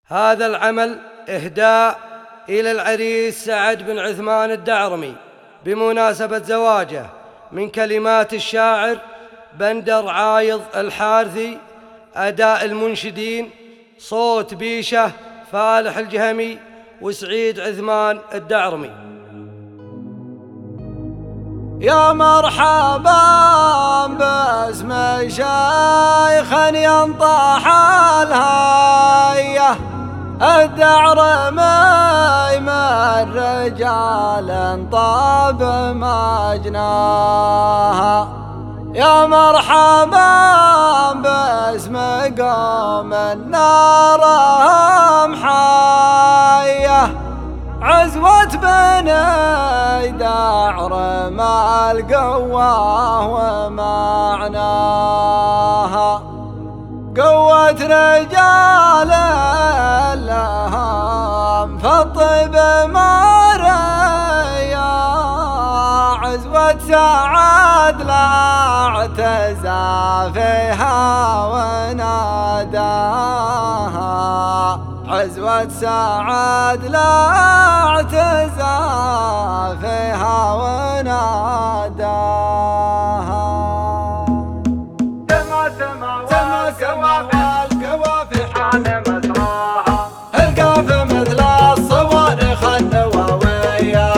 هذا العمل إهداء إلى العريس سعد بن عثمان الدعرمي بمناسبة زواجه، من كلمات الشاعر بندر عايض الحارثي، أداء المنشدين صوت بيشه فالح الجهمي وسعيد عثمان الدعرمي. يا مرحبا باسم شيخ ينطح الهيه، الدعرمي من رجال طاب مجناها. يا مرحبا باسم قوم نارهم حيه، عزوة بني دعرم القوة ومعناها، قوة رجال لهم في الطب مريا، عزوة سعد لا اعتزى فيها وناداها، عزوة سعد لا اعتزى فيها وناداها. سما والقوى في حال مسراها، القاف مثل الصواريخ النووية.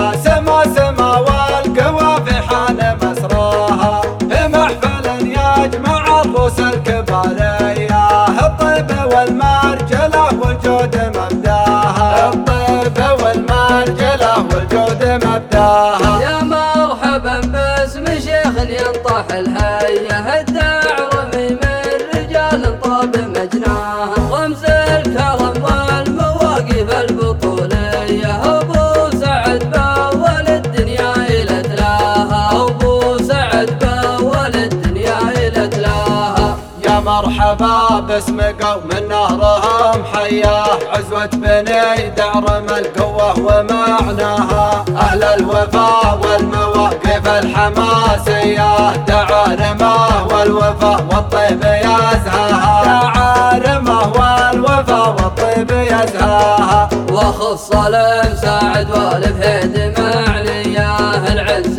سما والقوى في حال مسراها، محفل يجمع الروس الكبارية، الطيب والمرجلة والجود مبداها، الطيب والمرجلة والجود مبداها. يا مرحبا باسم شيخ ينطح الهيه، الدعرمي من رجال طاب مجناها، رمز الكرم والمواقف البطولية، أبو سعد باول الدنيا إلى تلاها، أبو سعد باول الدنيا إلى تلاها. يا مرحبا باسم قوم نهرهم حياه، عزوة بني دعرم القوة ومعناها، أهل الوفاء والمواقف الحماسية، دعارمه والوفاء والطيب يزهاها، دعارمه والوفاء والطيب يزهاها. وخص المساعد والفهد معلياه، العز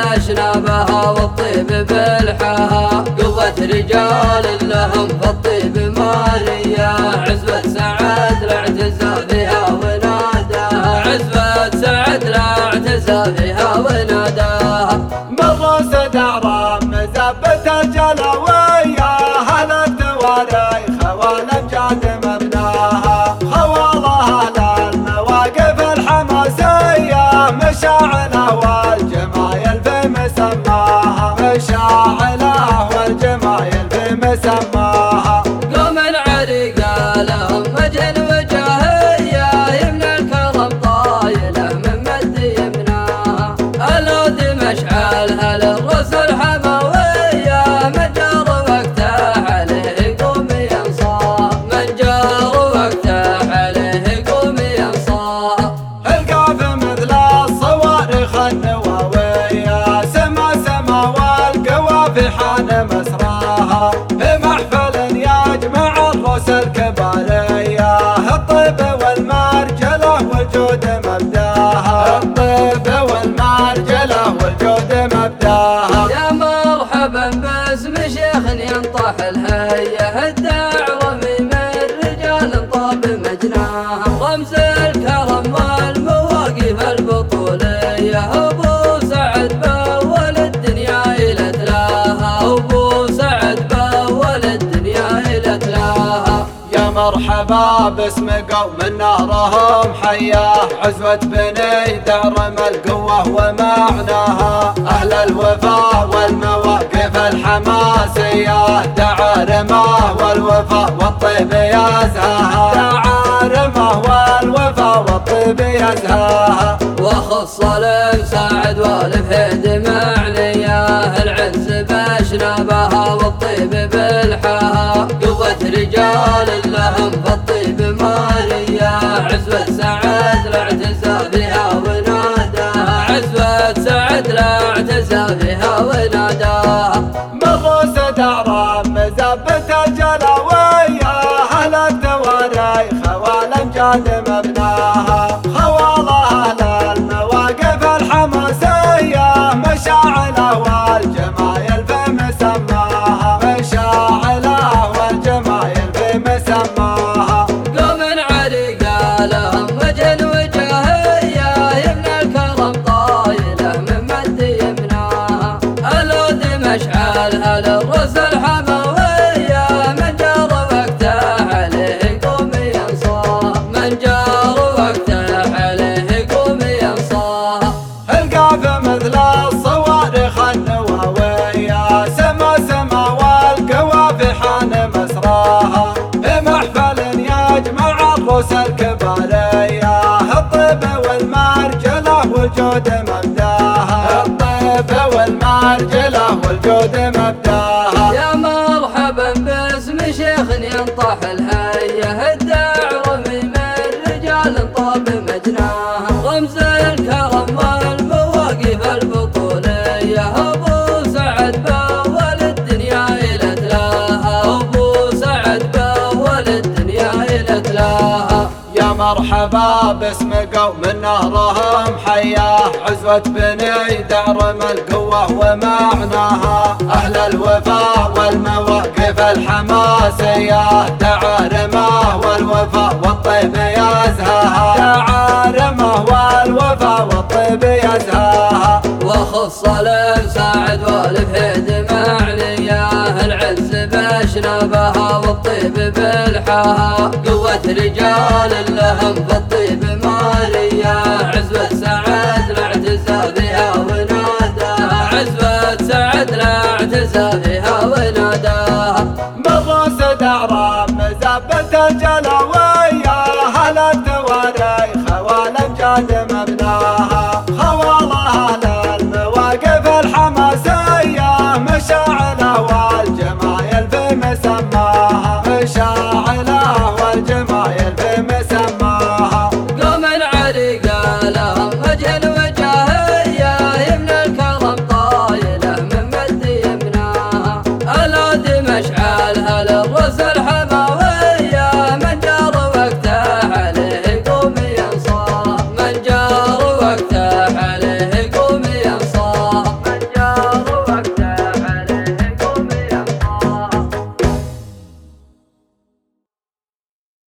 باشنابها والطيب بالحاها، قوة رجال لهم في الطيب مالية، عزوة سعد لا اعتزى بها وناداها، عزوة سعد لا اعتزى بها وناداها. مروس دعرم مزبت الجلوية، هل التواريخ والأمجاد مبناها، خوالها للمواقف الحماسية، مشاعله والجمايل في مسماها، مشاعله والجمايل في مسماها. قوم العريقة لهم وجه وجاهية، يمنى الكرم طايله من مد يمناها، الود مشعلها للرسل حموية، من جار وقته عليه قوم ينصاه، من جار وقته عليه قوم ينصاه. القاف مثل الصواريخ النووية، سما والقوى في حال مسراها، محفل يجمع الروس الكبارية، الطيب والمرجلة والجود مبداها، الطيب والمرجلة والجود مبداها. يا مرحبا باسم شيخ ينطح الهيه، الدعرمي من رجال طاب مجناها، رمز الكرم والمواقف البطولية، أبو سعد باول الدنيا إلى تلاها، أبو سعد باول الدنيا إلى تلاها. يا مرحبا باسم قوم نهرهم حياه، عزوة بني دعرم القوة ومعناها، أهل الوفاء والمواقف الحماسية، دعارمه والوفاء والطيب يزهاها، دعارمه والوفاء والطيب يزهاها. وخص المساعد والفهد معلياه، العز باشنابها والطيب بالحاها، قوة رجال لهم في الطيب مالية، عزوة سعد لا اعتزى بها وناداها، عزوة سعد لا اعتزى بها وناداها. مروس دعرم مزبت الجلوية، أهل التواريخ والأمجاد والرشاد مبناها. خوالها للمواقف الحماسية مشاعله والجمايل في مسماها، مشاعله والجمايل في مسماها. قوم عريقة لهم وجه وجاهية يبنى الكرم طايله من مد يمناها. الود مشعلها للرسل الحموية من جار وقته عليه قوم ينصاها، من جار وقته عليه قوم ينصاها. القاف مثل الصواريخ النووية سما سما والقوافي حان مسراها. بمحفل يجمع الروس الكبارية الطيب والمرجلة والجود مبداها، الطيب والمرجلة والجود مبداها. يا مرحبا باسم شيخ ينطح الهية الدعرمي من رجال طاب مجناها. رمز الكرم والمواقف البطولية أبو سعد بأول الدنيا إلى تلاها، أبو سعد بأول الدنيا إلى تلاها. يا مرحبا باسم قوم نهرهم حياه عزوة بني دعرم القوة ومعناها. أهل الوفاء والمواقف الحماسية تعارمه والوفاء والطيب يزهاها، تعارمه والوفاء والطيب يزهاها. وخص سعد والفهد معنياه العز بأشنبها والطيب بالحاها. قوة رجال لهم في الطيب مالية، عزوة سعد لا اعتزى بها وناداها، عزوة سعد لا اعتزى